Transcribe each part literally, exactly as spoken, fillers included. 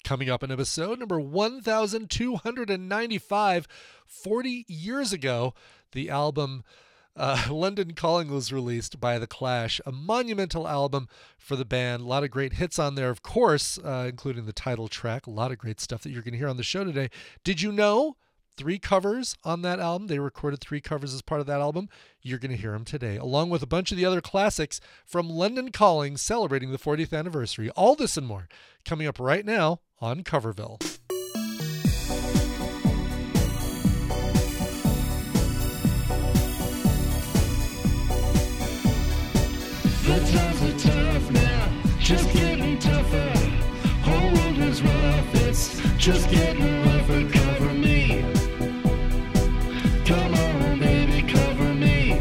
Coming up in episode number one thousand two hundred ninety-five, forty years ago, the album uh, London Calling was released by The Clash, a monumental album for the band. A lot of great hits on there, of course, uh, including the title track. A lot of great stuff that you're going to hear on the show today. Did you know? Three covers on that album. They recorded three covers as part of that album. You're going to hear them today, along with a bunch of the other classics from London Calling celebrating the fortieth anniversary. All this and more coming up right now on Coverville. The times are tough now, just getting tougher. Whole world is rough, it's just getting rougher. Cover me. Come on, baby, cover me.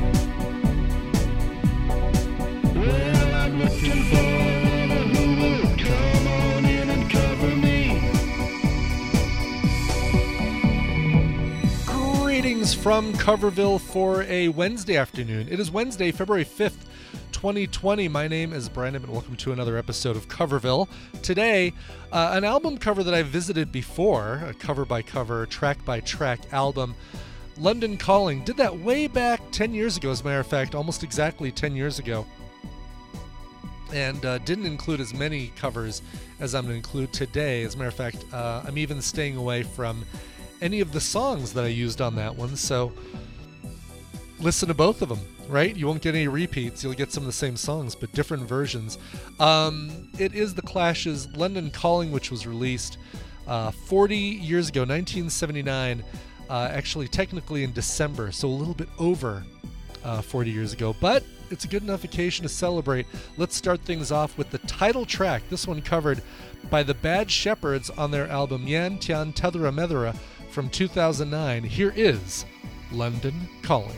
Well, I'm looking for another who will come on in and cover me. Greetings from Coverville for a Wednesday afternoon. It is Wednesday, February fifth, twenty twenty. My name is Brandon, and welcome to another episode of Coverville. Today, uh, an album cover that I visited before, a cover-by-cover, track-by-track album. London Calling did that way back ten years ago, as a matter of fact, almost exactly ten years ago. And uh, didn't include as many covers as I'm going to include today. As a matter of fact, uh, I'm even staying away from any of the songs that I used on that one, so listen to both of them, right? You won't get any repeats. You'll get some of the same songs, but different versions. Um, it is The Clash's London Calling, which was released uh, forty years ago, nineteen seventy-nine, uh, actually technically in December, so a little bit over uh, forty years ago, but it's a good enough occasion to celebrate. Let's start things off with the title track, this one covered by the Bad Shepherds on their album Yan Tian Tethera Methera from two thousand nine. Here is London Calling.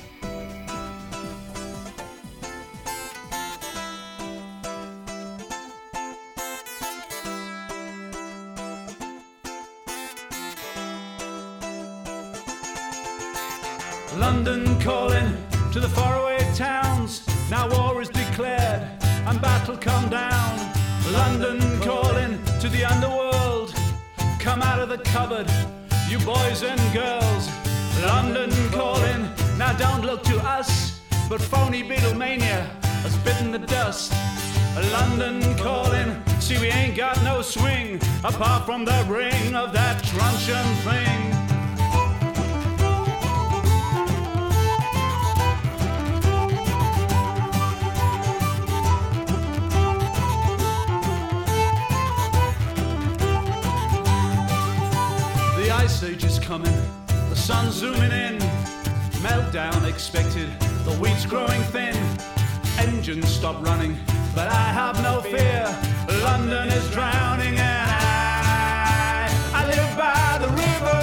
London calling to the faraway towns. Now war is declared and battle come down. London calling to the underworld. Come out of the cupboard, you boys and girls. London calling, now don't look to us, but phony Beatlemania has bitten the dust. London calling, see we ain't got no swing apart from the ring of that truncheon thing. The ice age is coming, the sun's zooming in. Meltdown expected, the wheat's growing thin. Engines stop running, but I have no fear. London is drowning and I, I live by the river.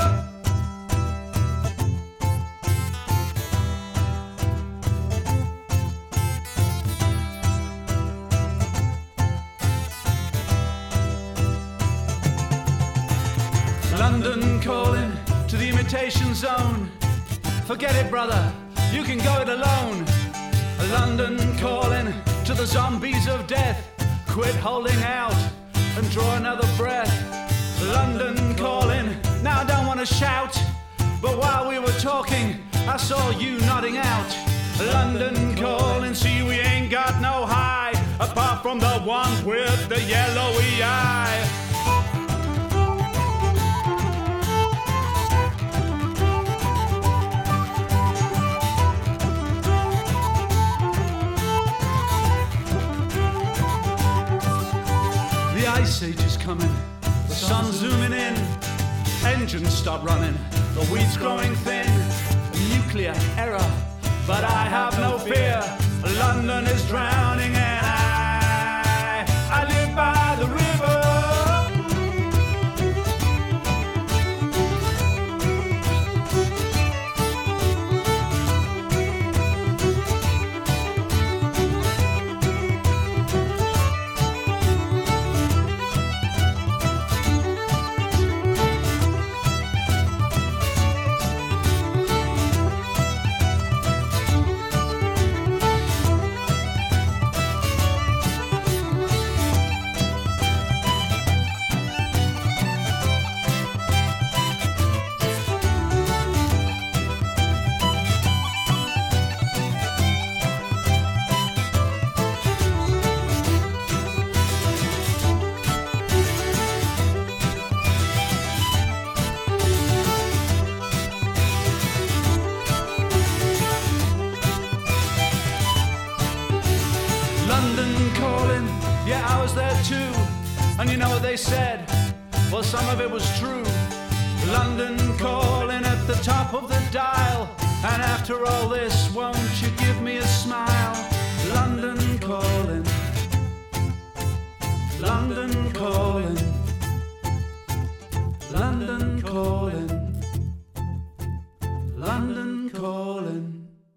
London calling to the imitation zone. Forget it, brother, you can go it alone. London calling to the zombies of death. Quit holding out and draw another breath. London calling, now I don't want to shout, but while we were talking, I saw you nodding out. London calling, see we ain't got no high, apart from the one with the yellowy eye. The ice age is coming, the sun's zooming in. Engines stop running, the wheat's growing thin. Nuclear error, but I have no fear. London is drowning and I, I live by the river. you know what they said? Well, some of it was true. London calling at the top of the dial. And after all this, won't you give me a smile? London calling, London calling, London calling, London calling.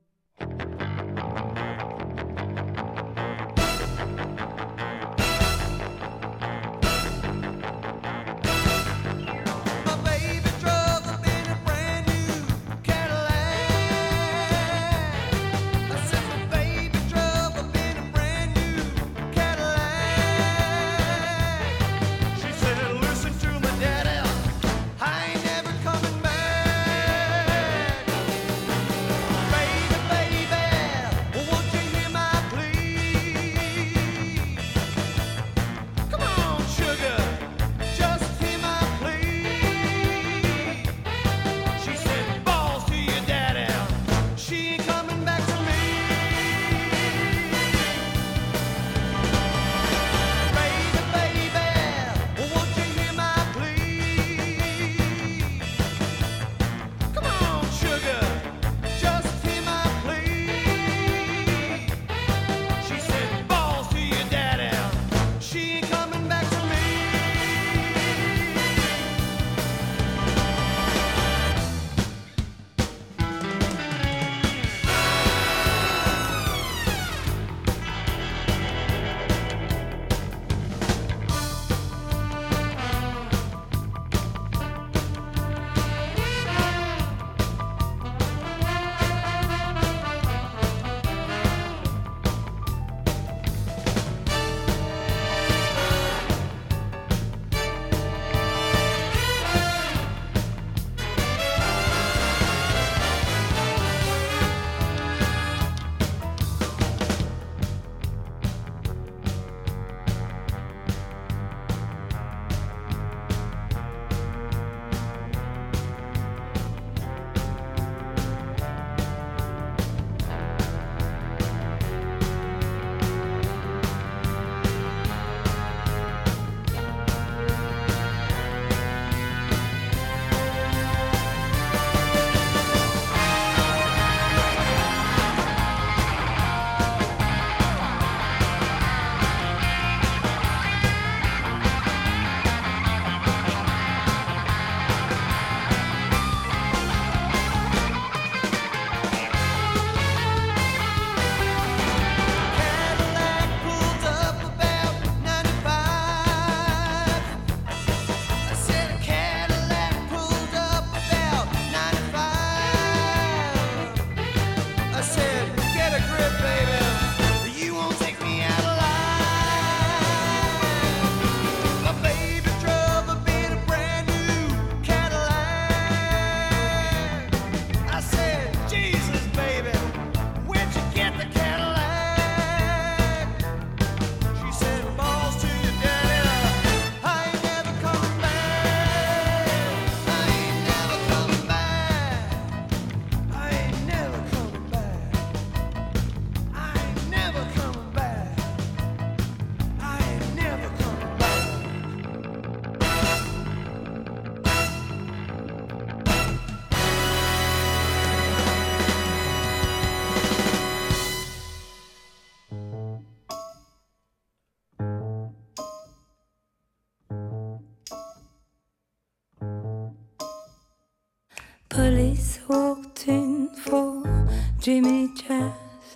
Police walked in for Jimmy Jazz.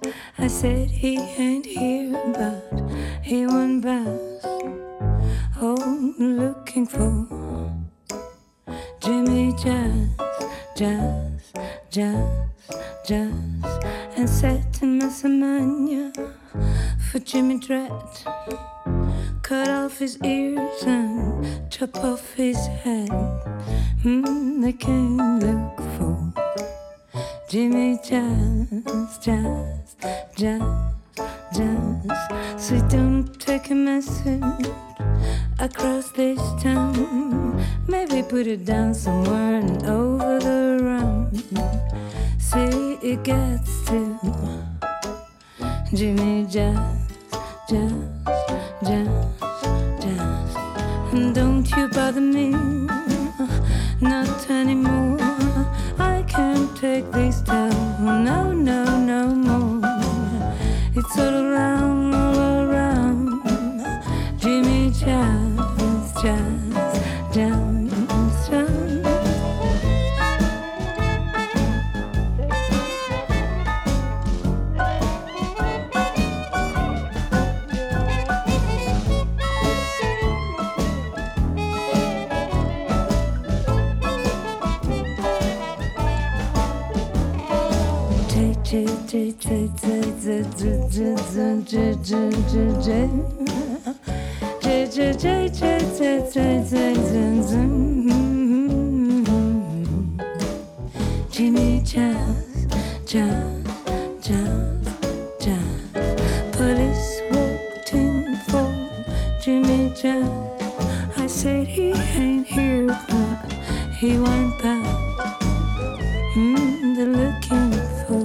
I said he ain't here, but he went bounce. Oh, looking for Jimmy Jazz, Jazz, Jazz, Jazz. And said to Miss Amania for Jimmy Dread. Cut off his ears and chop off his head. Mm, they came look for Jimmy Jazz, Jazz, Jazz, Jazz. So don't take a message across this town. Maybe put it down somewhere and over the round. See it gets to Jimmy Jazz, Jazz, Jazz, Jazz. And don't you bother me, not anymore. I can't take this down, no, no, no more. It's all around, all around. Jimmy Jazz, Jazz, Jazz, Jazz. Jimmy Jazz, Jazz, Jazz, Jazz. Police walked in for Jimmy Jazz. I said he ain't here, but he went back. Mm, they're looking for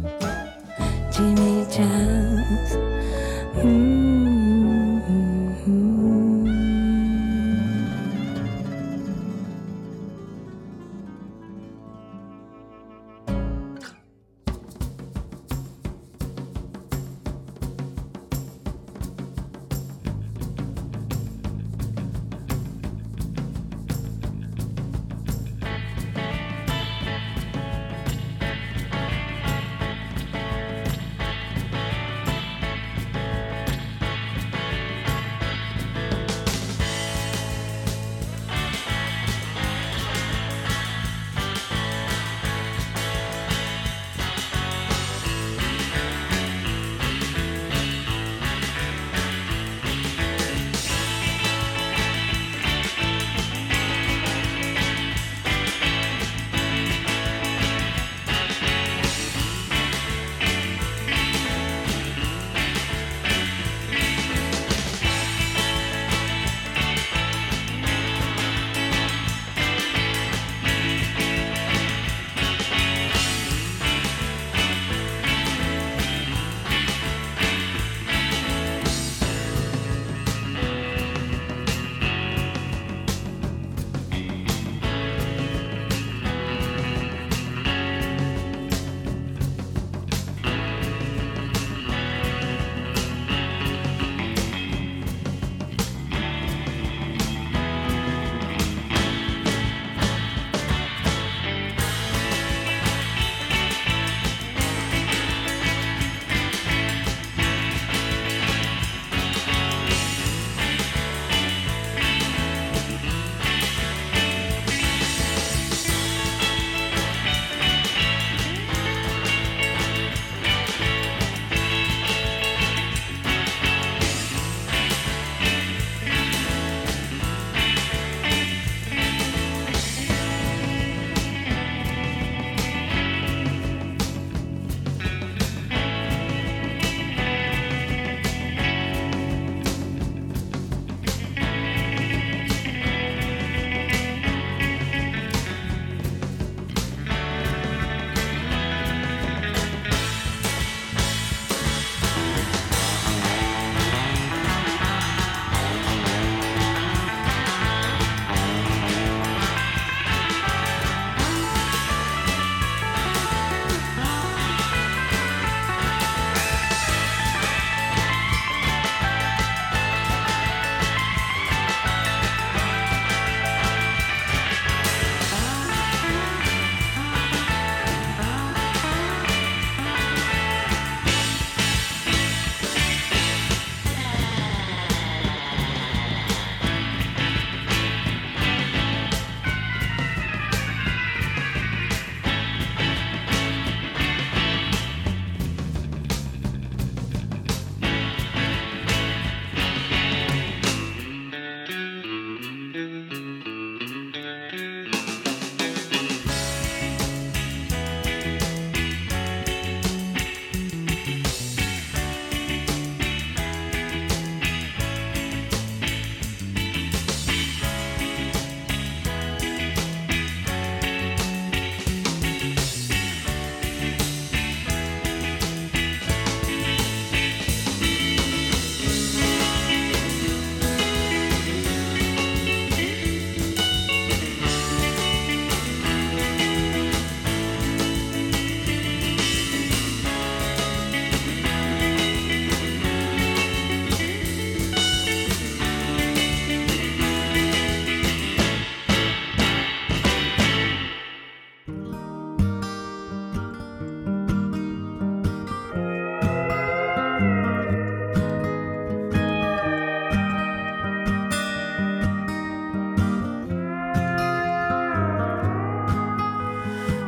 Jimmy Jazz. Mm-hmm.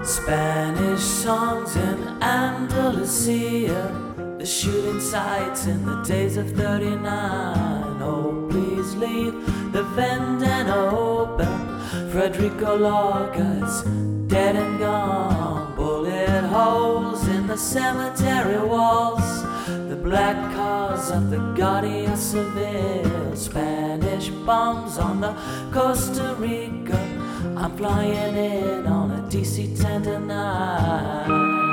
Spanish songs in Andalusia, the shooting sights in the days of thirty-nine. Oh, please leave the Vendana open. Frederico Lorca's dead and gone. Bullet holes in the cemetery walls, the black cars of the Guardia Civil. Spanish bombs on the Costa Rica. I'm flying in on a D C ten tonight.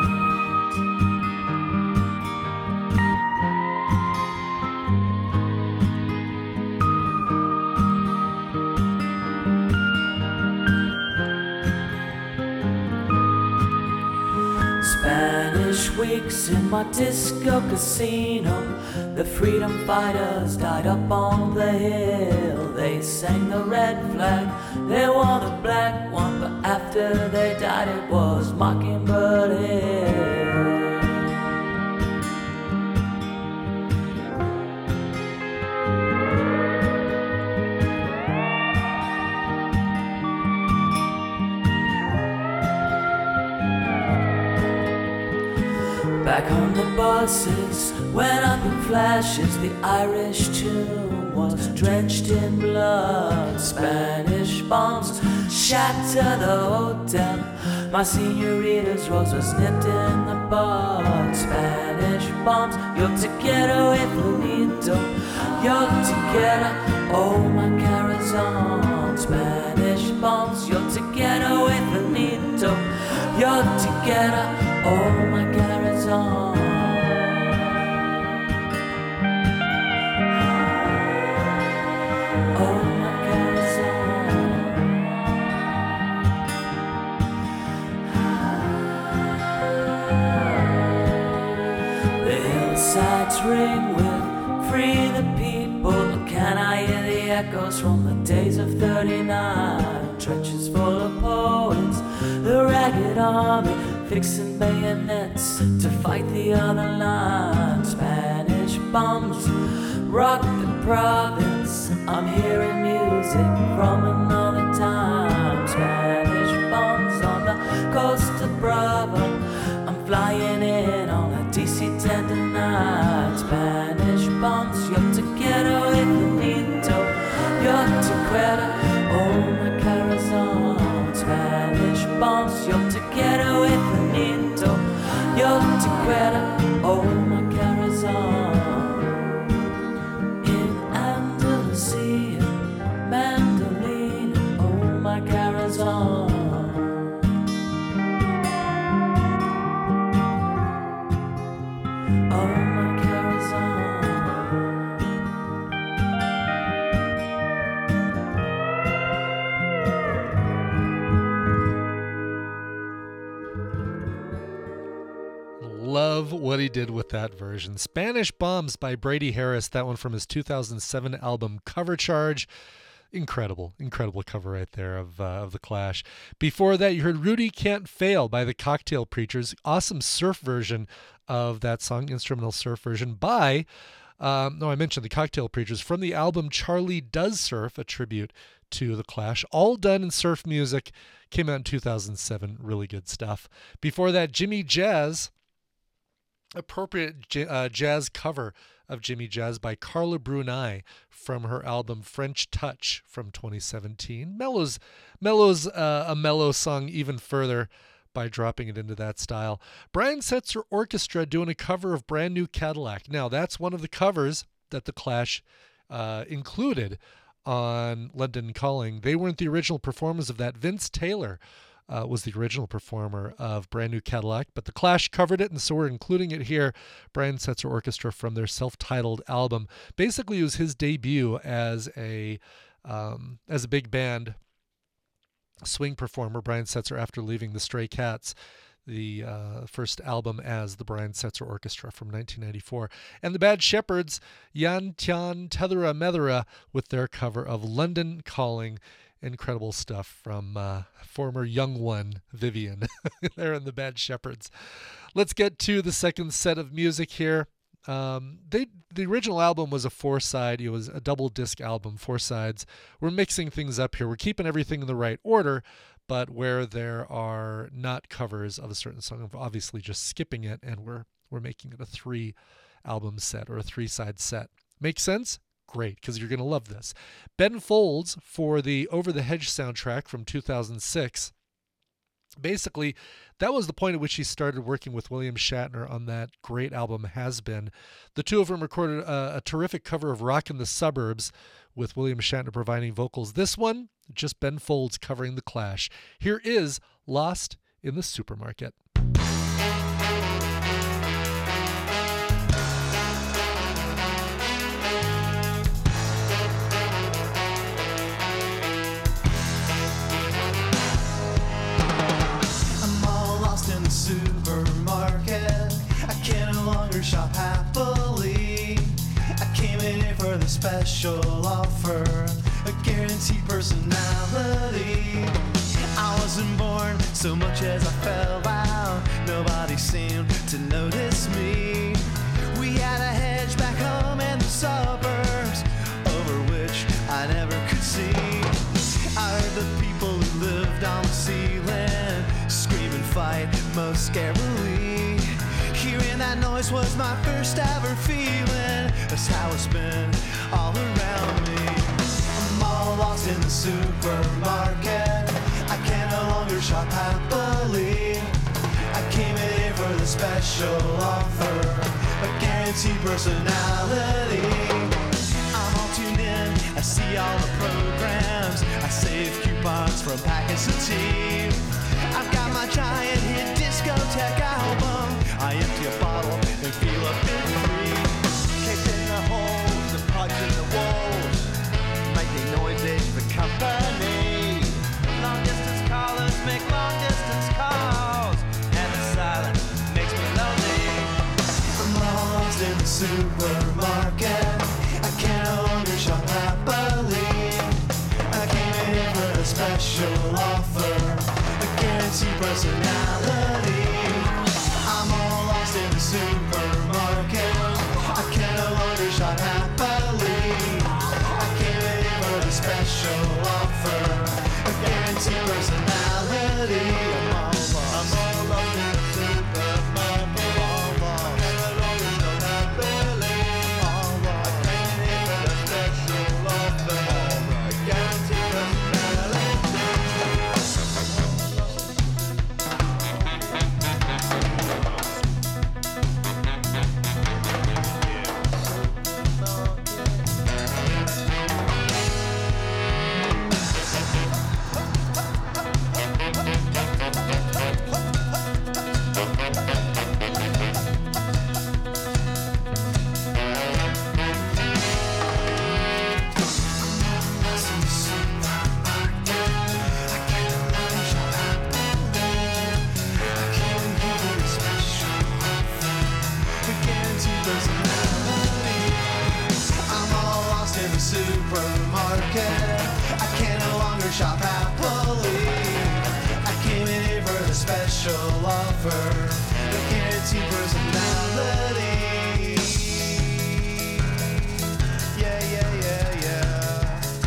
Spanish weeks in my disco casino. The freedom fighters died up on the hill. They sang the red flag, they wore the black one, but after they died it was Mockingbird Hill. Back on the buses, went up in flashes. The Irish tune was drenched in blood. Spanish bombs shatter the hotel. My senorita's rose was nipped in the bud. Spanish bombs, yo te quiero infinito, yo te quiero, oh my corazón. Spanish bombs, yo te quiero infinito, yo te quiero, oh my corazón. Oh my corazón. The hillsides ring with free the people. Can I hear the echoes from the days of thirty-nine? Trenches full of poets, the ragged army fixing bayonets to fight the other line. Spanish bombs rock the province. I'm hearing music from another time. Spanish bombs on the Costa Brava. I'm flying in on a D C ten tonight. Spanish bombs, yo te quiero infinito, yo te quiero, oh my corazón. Spanish bombs, yo te quiero infinito, yo te quiero, oh my corazón. In Andalusia, mandolin, oh my corazón. Oh my corazón. Love what he did with that version. Spanish Bombs by Brady Harris, that one from his two thousand seven album Cover Charge. Incredible, incredible cover right there of uh, of The Clash. Before that, you heard Rudy Can't Fail by the Cocktail Preachers. Awesome surf version of that song, instrumental surf version by, um, no, I mentioned the Cocktail Preachers, from the album Charlie Does Surf, a tribute to The Clash. All done in surf music. Came out in two thousand seven. Really good stuff. Before that, Jimmy Jazz, appropriate j- uh, jazz cover of Jimmy Jazz by Carla Bruni from her album French Touch from twenty seventeen. Mellows, mellows uh, a mellow song even further by dropping it into that style. Brian Setzer Orchestra doing a cover of Brand New Cadillac. Now, that's one of the covers that The Clash uh, included on London Calling. They weren't the original performers of that. Vince Taylor Uh, was the original performer of Brand New Cadillac, but The Clash covered it, and so we're including it here. Brian Setzer Orchestra from their self-titled album. Basically, it was his debut as a um, as a big band swing performer, Brian Setzer, after leaving the Stray Cats, the uh, first album as the Brian Setzer Orchestra from nineteen ninety-four. And the Bad Shepherds, Yan Tian Tethera Methera, with their cover of London Calling. Incredible stuff from uh, former young one, Vivian. There in the Bad Shepherds. Let's get to the second set of music here. Um, they the original album was a four-side. It was a double disc album, four sides. We're mixing things up here. We're keeping everything in the right order, but where there are not covers of a certain song, I'm obviously just skipping it, and we're we're making it a three album set or a three side set. Make sense? Great, because you're going to love this. Ben Folds, for the Over the Hedge soundtrack from two thousand six, basically, that was the point at which he started working with William Shatner on that great album Has Been. The two of them recorded a, a terrific cover of Rockin' the Suburbs with William Shatner providing vocals. This one, just Ben Folds covering The Clash. Here is Lost in the Supermarket. Supermarket, I can no longer shop happily. I came in here for the special offer, a guaranteed personality. I wasn't born so much as I fell out. Nobody seemed to notice me. We had a hedge back home in the suburbs, over which I never could see. I heard the people who lived on the ceiling scream and fight most scarily. Hearing that noise was my first ever feeling. That's how it's been all around me. I'm all lost in the supermarket. I can no longer shop happily. I came in here for the special offer, a guaranteed personality. I'm all tuned in, I see all the programs, I save coupons from packets of tea. I've got my giant hit discotheque album. I empty a bottle and feel a bit free. Cakes in the holes, the plugs in the walls, making noises for company. Long distance callers make long distance calls, and the silence makes me lonely. I'm lost in the supermarket. I can no longer shop happily. I came in here for a special offer, guaranteed personality. I'm all lost in the supermarket. I can no longer shop happily. I came in here for the special offer, a guaranteed personality. I'm all lost. I'm all lost in the supermarket. All lost. I can no longer shop happily. All lost. I came in here for the special offer, a guaranteed personality. Supermarket, I can no longer shop happily. I came in here for the special offer, the guaranteed personality. Yeah, yeah, yeah, yeah.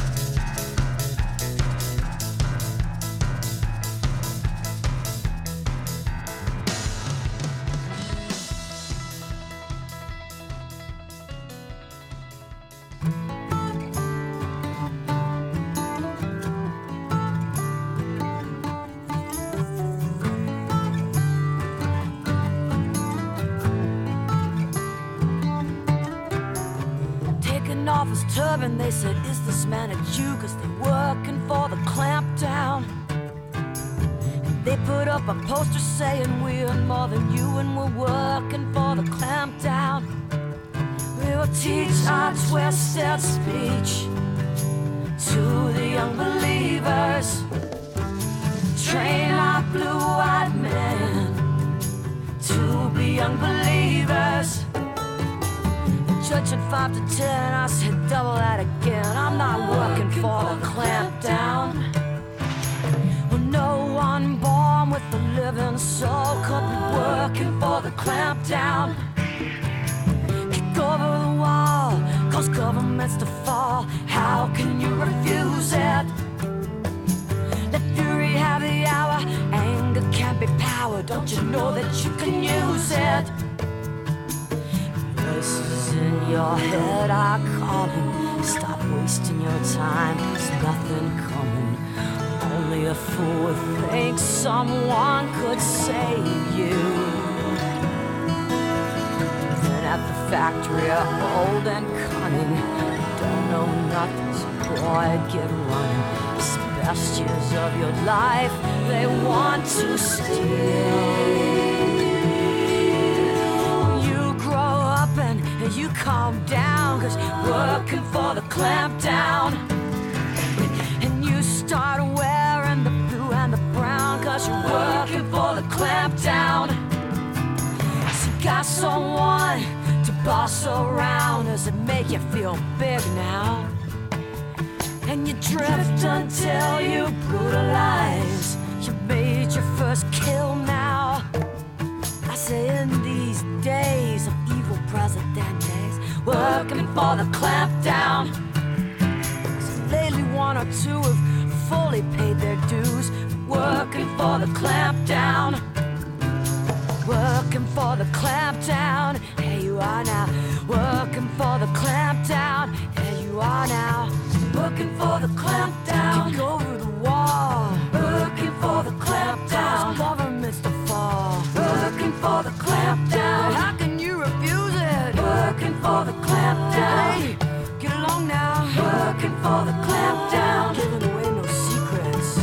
Off his turban, they said, is this man a Jew? Cause they're working for the clampdown. And they put up a poster saying we're more than you, and we're working for the clampdown. We will teach our twisted speech to the young believers, train our blue-eyed men to be young believers. Judging five to ten, I said double that again. I'm not working for the clampdown. Well, no one born with a living soul could be working for the clampdown. Kick over the wall, cause government's to fall. How can you refuse it? Let fury have the but you know that you can use it. Voices in your head are calling. Stop wasting your time, there's nothing coming. Only a fool would think someone could save you. Then at the factory, old and cunning, don't know nothing, so boy, get running. It's the best years of your life they want to steal. You grow up and you calm down, cause you're working for the clamp down. And you start wearing the blue and the brown, cause you're working for the clamp down. So you got someone to boss around. Does it make you feel big now? And you drift until you brutalize. You made your first kill now. I say in these days of evil presidentes, working for the clamp down. So lately one or two have fully paid their dues, working for the clamp down. Working for the clamp down. Here you are now. Working for the clamp down. Here you are now. Working for the clamp down. Kick over the wall. Working for the clamp down. Governments to fall. Working for the clamp down. How can you refuse it? Working for the clamp down. Hey, get along now. Working for the clamp down. Giving away no secrets.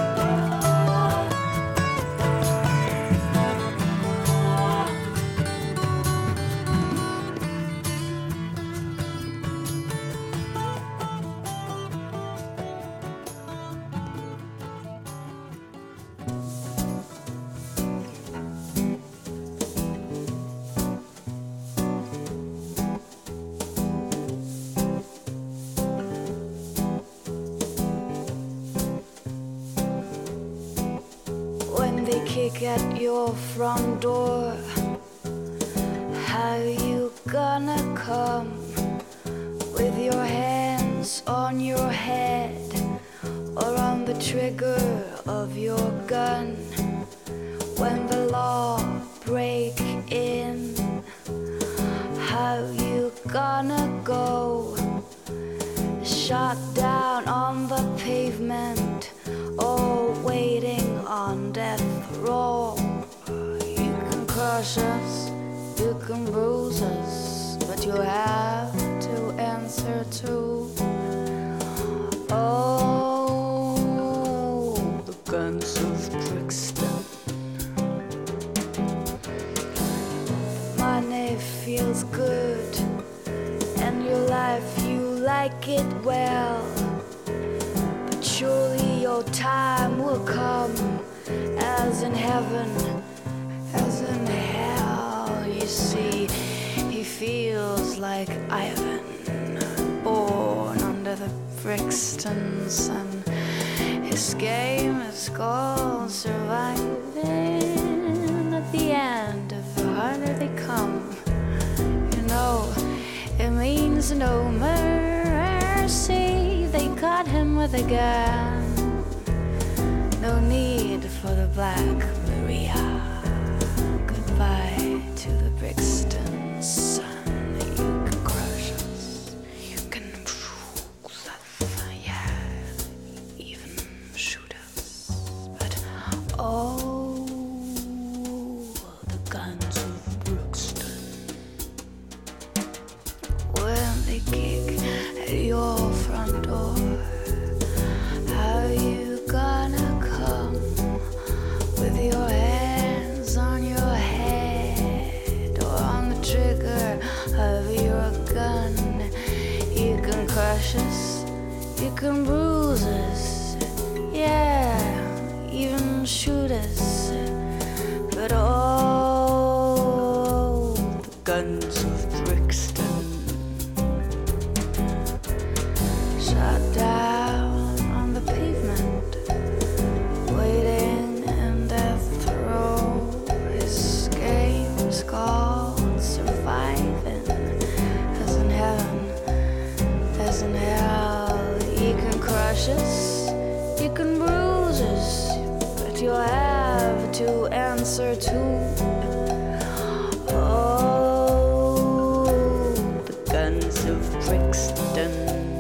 Kick at your front door. How you gonna come with your hands on your head or on the trigger of your gun? When the law break in, how you gonna go? Shot down on the pavement or waiting on death row. You can crush us, you can bruise us, but you have to answer to. Oh, the guns of Brixton. Money feels good, and your life you like it well. But surely your time will come, as in heaven, as in hell. You see, he feels like Ivan, born under the Brixton sun. His game is called surviving. At the end of the harder they come, you know, it means no mercy. They caught him with a gun. No need for the Black Maria. Goodbye to the Brixton sun. You can crush us, you can bruise us, yeah, even shoot us. But oh, the guns of Brixton. When they kick at your front door, how you gonna come with your hands on your head or on the trigger of your gun? You can crush us, you can bruise us, yeah, even shoot us. But oh, the guns of Brixton, shot down on the pavement, waiting in death row. His game's called surviving. As in heaven, as in hell. You can crush us, you can bruise us, but you'll have to answer to. Oh, the guns of Brixton.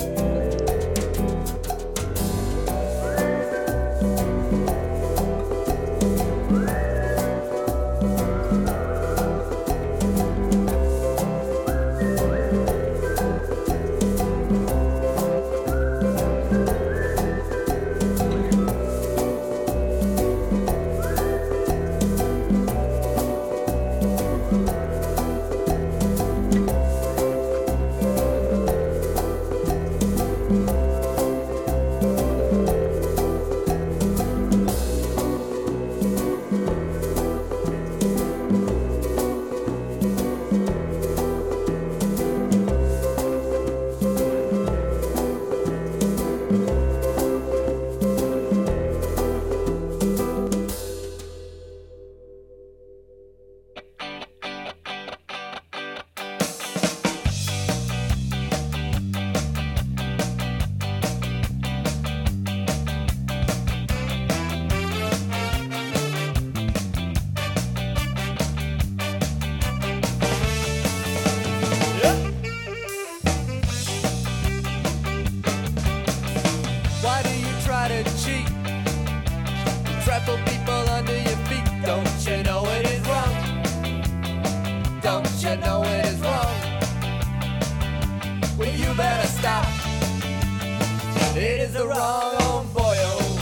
Why do you try to cheat? Trample people under your feet. Don't you know it is wrong? Don't you know it is wrong? Well, you better stop. It is the wrong on boy, oh.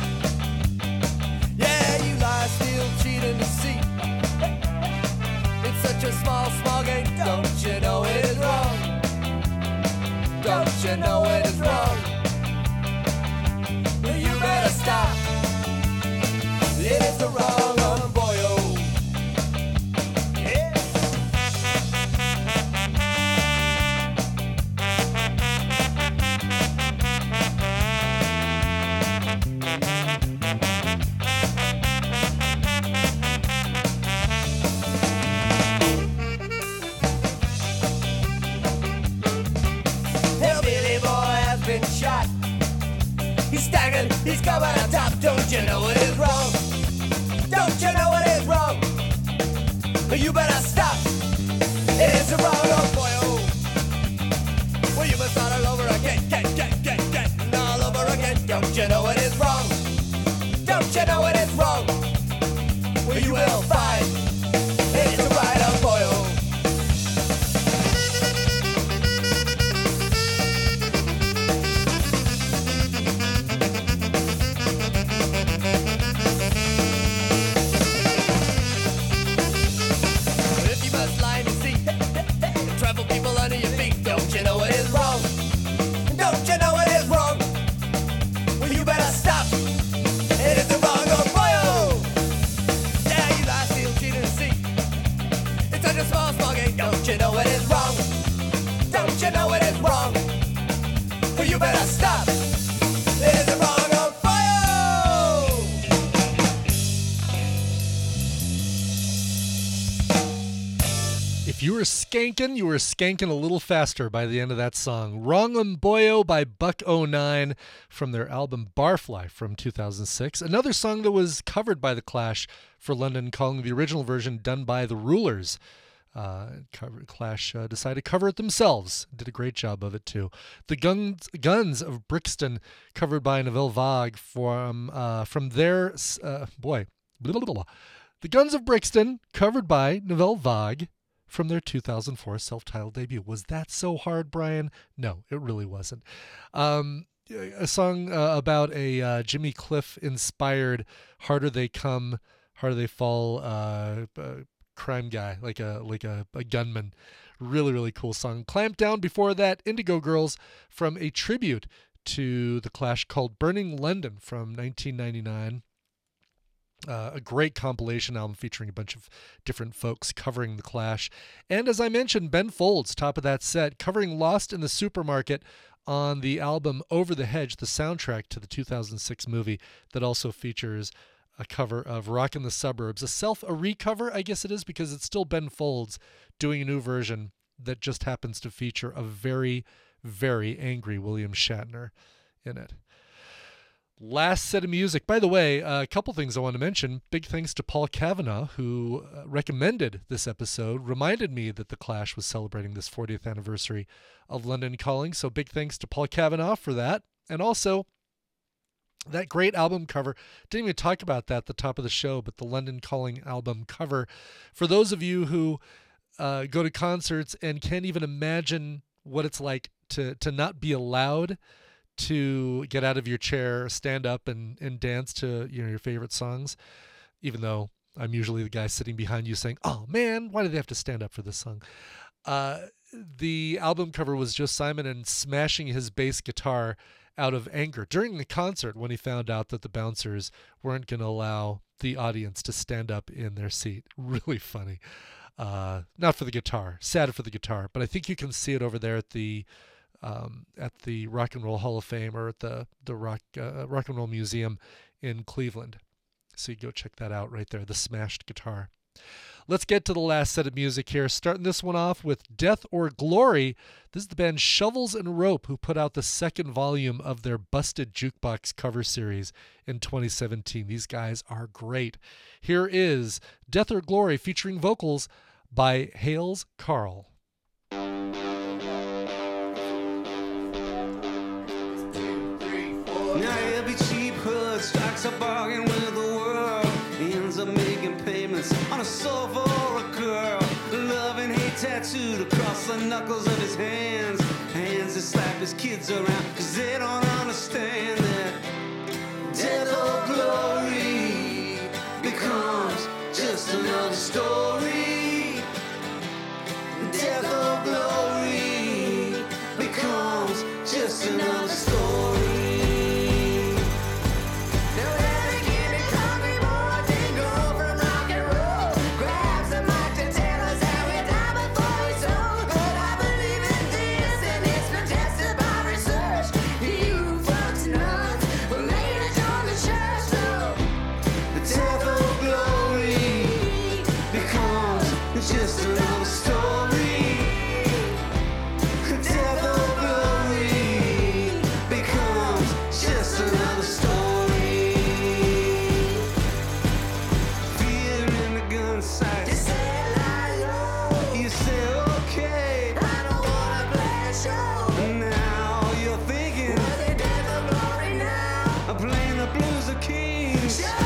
Yeah, you lie, steal, cheat, and deceit. It's such a small, small game. Don't you know it is wrong? Don't you know it is wrong? You better stop. It is the wrong on boy, oh. Yeah. Hillbilly boy has been shot. He's staggered, he's coming on top. Don't you know it is wrong? Don't you know it is wrong? You better stop. It is the wrong, oh boy, oh. Well, you must start all over again, get, get, get, get, all over again. Don't you know it is wrong? Don't you know it is wrong? Well, you will find it is the right, oh boy, oh. Don't you know it is wrong? Don't you know it is wrong? You better stop. It is wrong on fire. If you were skanking, you were skanking a little faster by the end of that song. Wrong 'Em Boyo by Buck oh nine from their album Barfly from two thousand six. Another song that was covered by The Clash for London Calling, the original version done by The Rulers. Uh, cover, Clash uh, decided to cover it themselves. Did a great job of it too. The Guns Guns of Brixton, covered by Nouvelle Vague from uh, from their uh, boy. Blah, blah, blah, blah. The Guns of Brixton, covered by Nouvelle Vague from their two thousand four self-titled debut. Was that so hard, Brian? No, it really wasn't. Um, a song uh, about a uh, Jimmy Cliff inspired "Harder They Come, Harder They Fall." Uh, uh, crime guy, like a like a, a gunman. Really, really cool song. Clamped Down before that, Indigo Girls from a tribute to The Clash called Burning London from nineteen ninety-nine. Uh, a great compilation album featuring a bunch of different folks covering The Clash. And as I mentioned, Ben Folds, top of that set, covering Lost in the Supermarket on the album Over the Hedge, the soundtrack to the two thousand six movie that also features a cover of Rock in the Suburbs, a self, a recover, I guess it is, because it's still Ben Folds doing a new version that just happens to feature a very, very angry William Shatner in it. Last set of music. By the way, uh, a couple things I want to mention. Big thanks to Paul Kavanaugh, who uh, recommended this episode, reminded me that The Clash was celebrating this fortieth anniversary of London Calling. So big thanks to Paul Kavanaugh for that. And also, that great album cover. Didn't even talk about that at the top of the show, but the London Calling album cover. For those of you who uh, go to concerts and can't even imagine what it's like to to not be allowed to get out of your chair, stand up and, and dance to, you know, your favorite songs, even though I'm usually the guy sitting behind you saying, oh man, why do they have to stand up for this song? Uh, the album cover was just Simon and smashing his bass guitar out of anger during the concert when he found out that the bouncers weren't going to allow the audience to stand up in their seat. Really funny. Uh, not for the guitar, sad for the guitar, but I think you can see it over there at the Um, at the Rock and Roll Hall of Fame or at the the Rock uh, Rock and Roll Museum in Cleveland. So you go check that out right there, the smashed guitar. Let's get to the last set of music here. Starting this one off with Death or Glory. This is the band Shovels and Rope, who put out the second volume of their Busted Jukebox cover series in twenty seventeen. These guys are great. Here is Death or Glory featuring vocals by Hales Carl. Now every cheap hood strikes a bargain with the world. He ends up making payments on a sofa or a girl. Love and hate tattooed across the knuckles of his hands. Hands that slap his kids around cause they don't understand that death or glory becomes just another story. Death or glory becomes just another story. Just another story. Death or glory becomes just another story. Fear in the gun sight. You say lie low. You say okay. I don't wanna play a show. Now you're thinking, was it death or glory now? I'm playing the blues of kings. Sure.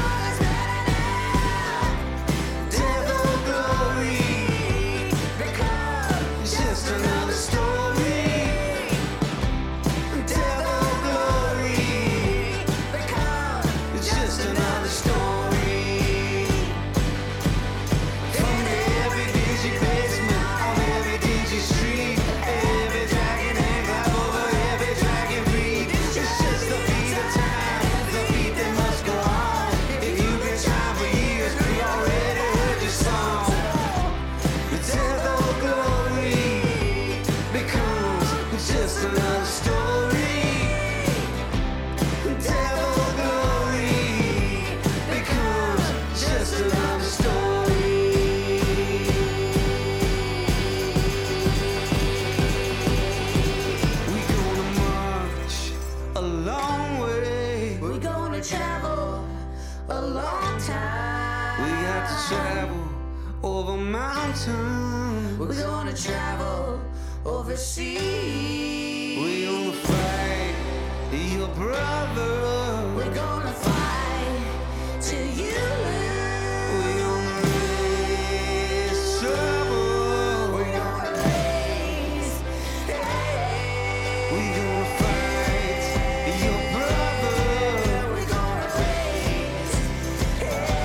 Travel over mountains. We're gonna travel overseas. We're gonna fight your brother. We're gonna fight till you lose. We're gonna raise trouble. We're gonna raise. Hey. We're gonna fight your brother. We're gonna raise. Hey.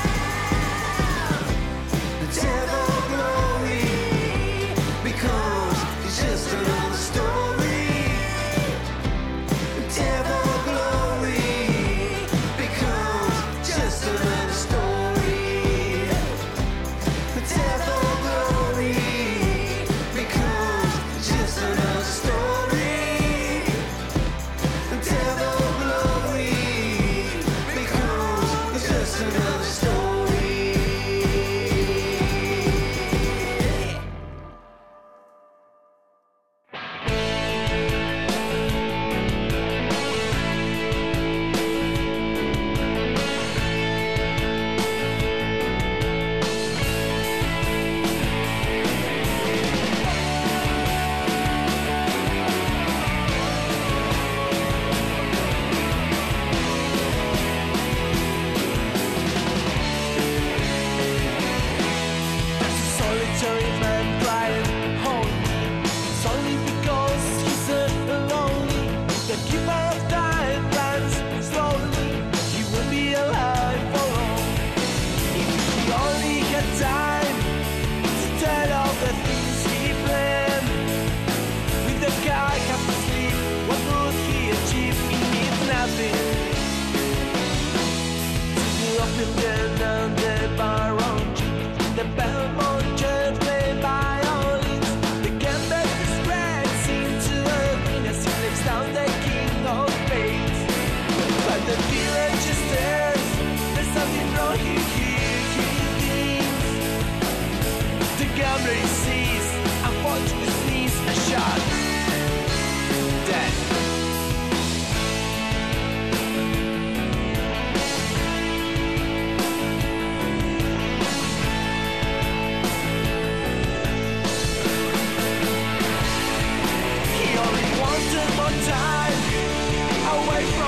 Death or glory becomes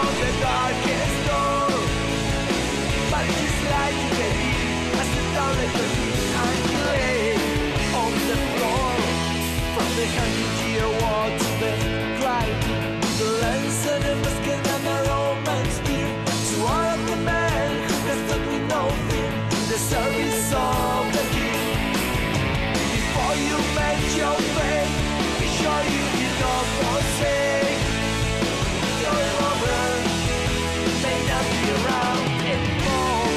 from the darkest door. But just like you baby, I sit down like a meat and lay on the floor. From the hundred year war to the climb, the lens of the musket and the romance dear. To all of the men who can stop with no fear, in the service of the king. Before you make your fate, be sure you did not forsake your lover. May not be around anymore.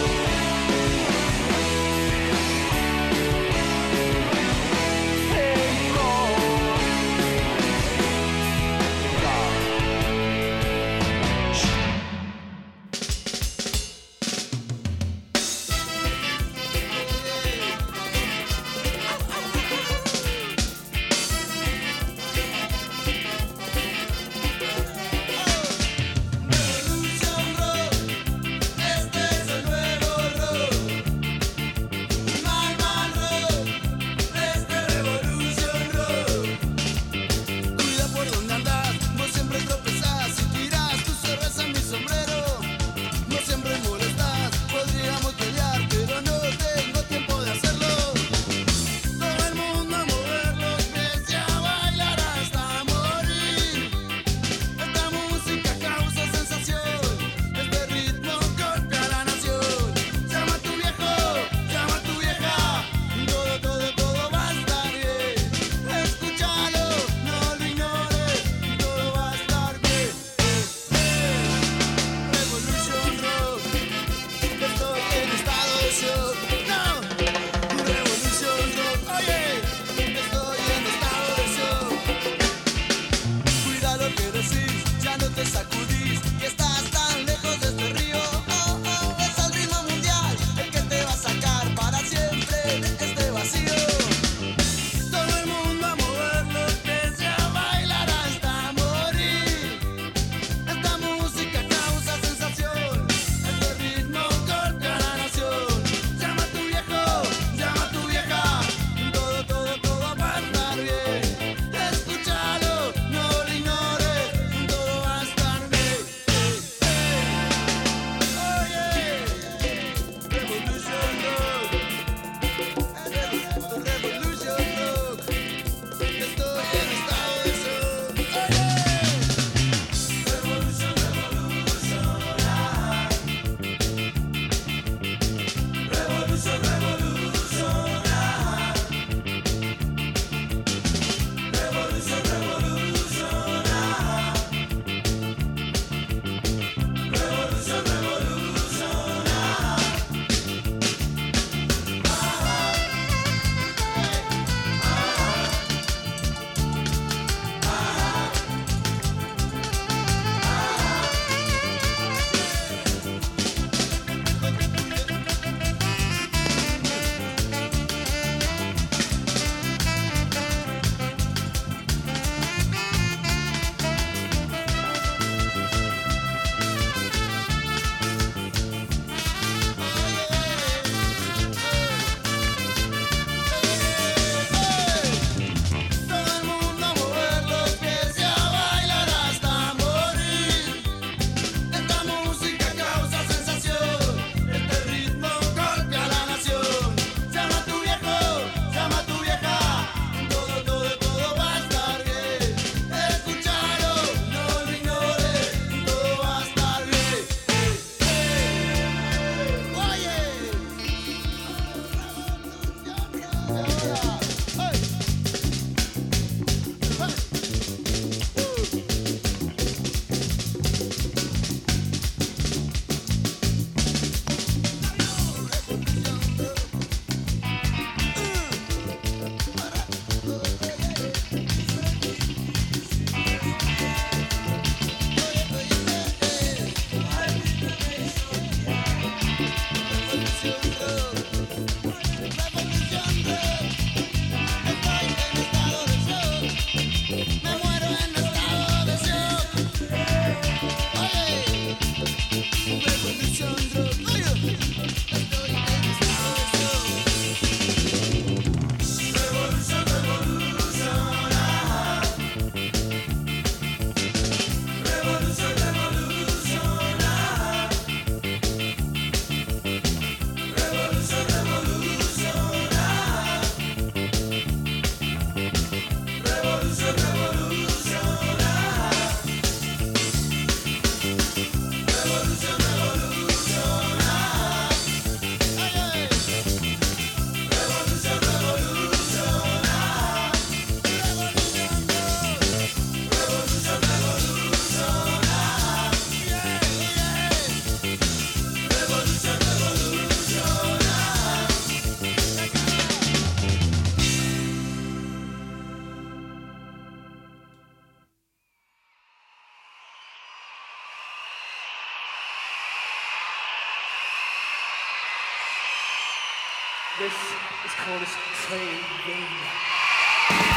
This is called a train game.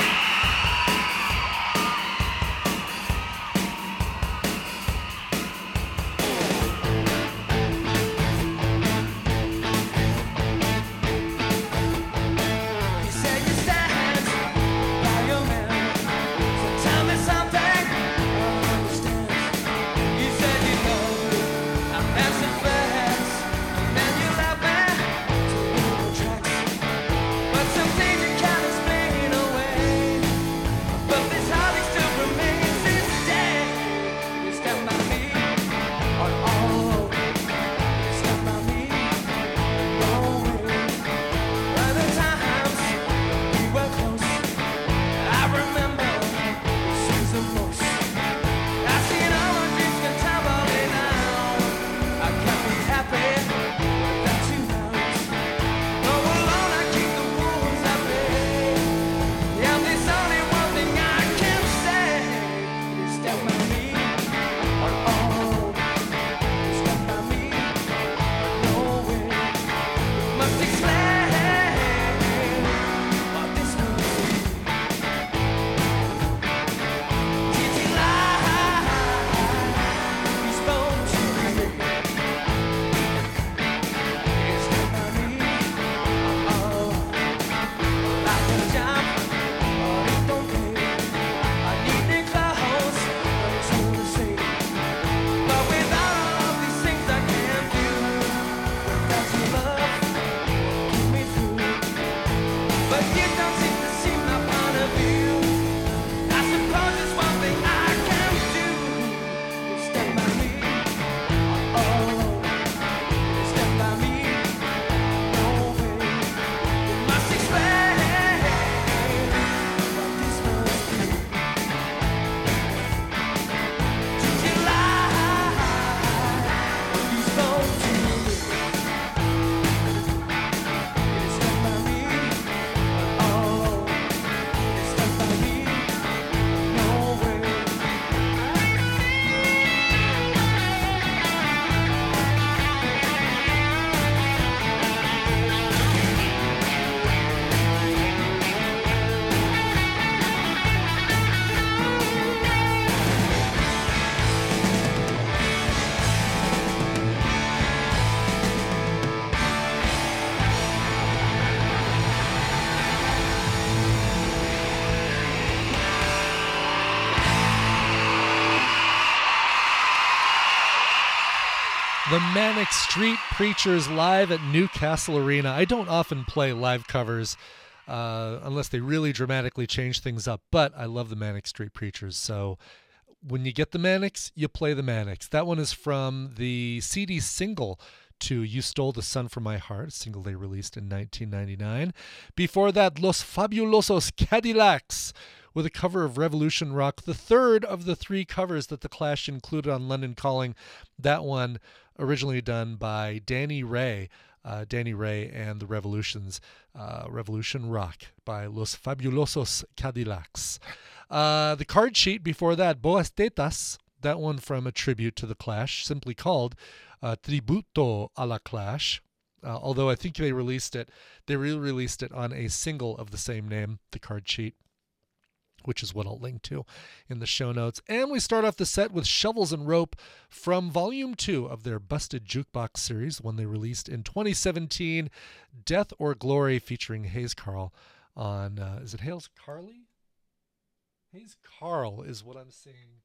You said you stand by your man, so tell me something I understand. You said you know I'm dancing fast, and then you left me to the tracks. But some things you can't explain away. But this hobby still remains this day. You stand by me on all road. You stand by me all way. Other times we were close. I remember the scenes the most. I've seen all our dreams get tumbling down. I can't be happy without you now. Though alone I keep the wounds I play. Yeah, there's only one thing I can say. You stand by me on all road. You stand by me no way. You must explain what this must be. Did you lie? You spoke to me. You stand by me on all road. Like a job, but it don't pay. I need new clothes, but it's all the same. But without all of these things I can't do, without your love, keep me through. But you don't seem to see my point of view. I suppose it's one thing I can do. You stand by me on all road. You stand by me no way. You must explain what this must be. Did you lie when you spoke to me? You stand by me on all road. You stand by me no way. The Manic Street Preachers live at Newcastle Arena. I don't often play live covers uh, unless they really dramatically change things up, but I love the Manic Street Preachers. So when you get the Manics, you play the Manics. That one is from the C D single to You Stole the Sun from My Heart, a single they released in nineteen ninety-nine. Before that, Los Fabulosos Cadillacs with a cover of Revolution Rock, the third of the three covers that The Clash included on London Calling. That one originally done by Danny Ray, uh, Danny Ray and the Revolutions, uh, Revolution Rock by Los Fabulosos Cadillacs. Uh, the card sheet before that, Boas Tetas, that one from a tribute to The Clash, simply called uh, Tributo a la Clash. Uh, although I think they released it, they re-released it on a single of the same name, the card sheet, which is what I'll link to in the show notes. And we start off the set with Shovels and Rope from Volume two of their Busted Jukebox series, one they released in twenty seventeen, Death or Glory, featuring Hayes Carll on, uh, is it Hayes Carly? Hayes Carll is what I'm seeing.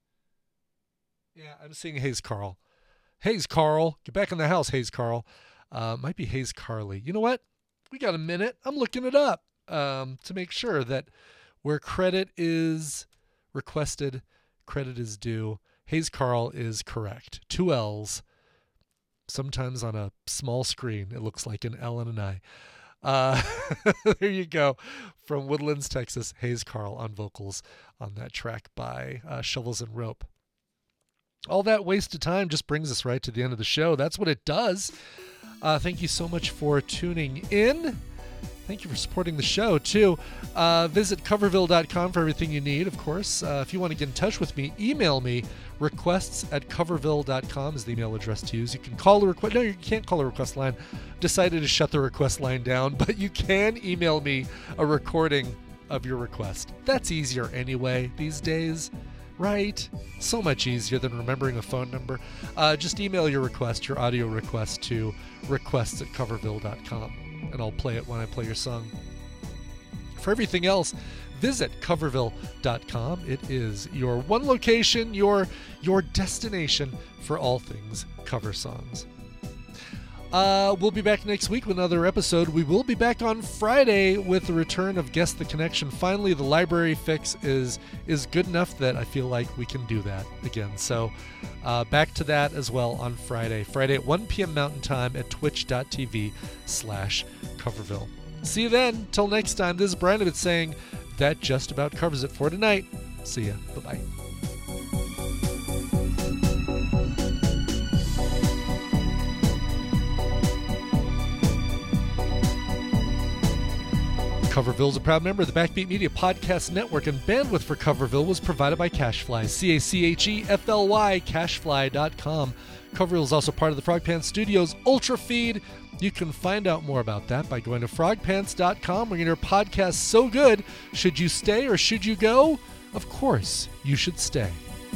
Yeah, I'm seeing Hayes Carll. Hayes Carll, get back in the house, Hayes Carll. Uh, might be Hayes Carly. You know what? We got a minute. I'm looking it up um, to make sure that where credit is requested, credit is due. Hayes Carll is correct. Two L's. Sometimes on a small screen, it looks like an L and an I. Uh, there you go. From Woodlands, Texas, Hayes Carll on vocals on that track by uh, Shovels and Rope. All that waste of time just brings us right to the end of the show. That's what it does. Uh, thank you so much for tuning in. Thank you for supporting the show, too. Uh, visit coverville dot com for everything you need, of course. Uh, if you want to get in touch with me, email me. Requests at coverville dot com is the email address to use. You can call the request. No, you can't call a request line. Decided to shut the request line down, but you can email me a recording of your request. That's easier anyway these days, right? So much easier than remembering a phone number. Uh, just email your request, your audio request, to requests at coverville dot com. And I'll play it when I play your song. For everything else, visit coverville dot com. It is your one location, your your destination for all things cover songs. Uh, we'll be back next week with another episode. We will be back on Friday with the return of Guess the Connection. Finally, the library fix is is good enough that I feel like we can do that again. So uh, back to that as well on Friday. Friday at one p.m. Mountain Time at twitch dot t v slash Coverville. See you then. Till next time, this is Brian Ibbott saying that just about covers it for tonight. See ya. Bye-bye. Coverville is a proud member of the Backbeat Media Podcast Network, and bandwidth for Coverville was provided by Cachefly, C A C H E F L Y, cachefly dot com. Coverville is also part of the Frog Pants Studios Ultra Feed. You can find out more about that by going to frog pants dot com, where your podcast so good. Should you stay or should you go? Of course, you should stay.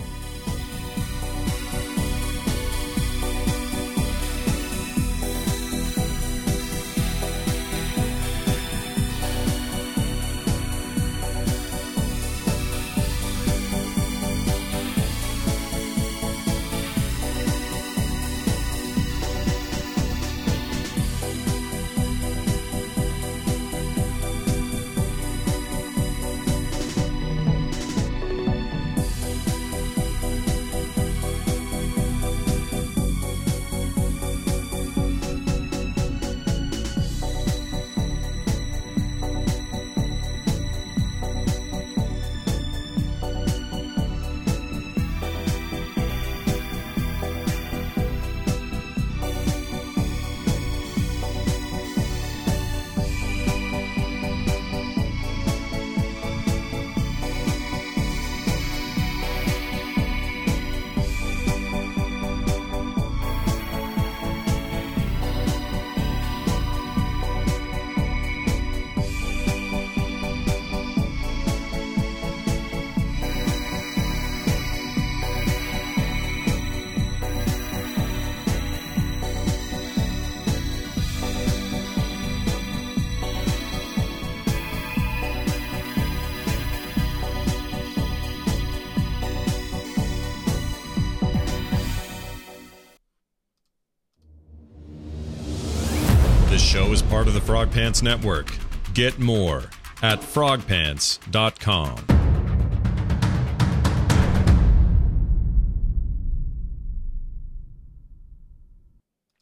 This show is part of the Frog Pants Network. Get more at frog pants dot com.